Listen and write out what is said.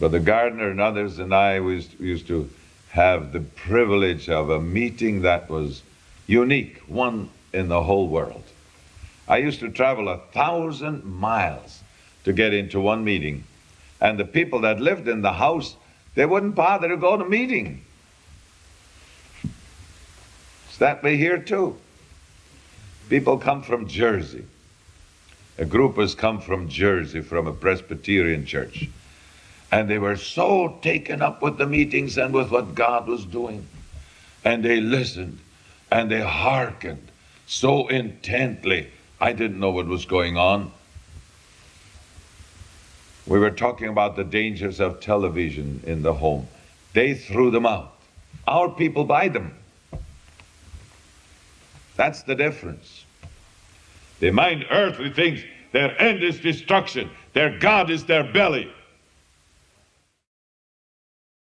Brother Gardner and others and I used to have the privilege of a meeting that was unique, one in the whole world. I used to travel 1,000 miles to get into one meeting. And the people that lived in the house, they wouldn't bother to go to meeting. It's that way here too. People come from Jersey. A group has come from Jersey, from a Presbyterian church. And they were so taken up with the meetings and with what God was doing. And they listened and they hearkened so intently. I didn't know what was going on. We were talking about the dangers of television in the home. They threw them out. Our people buy them. That's the difference. They mind earthly things. Their end is destruction. Their God is their belly.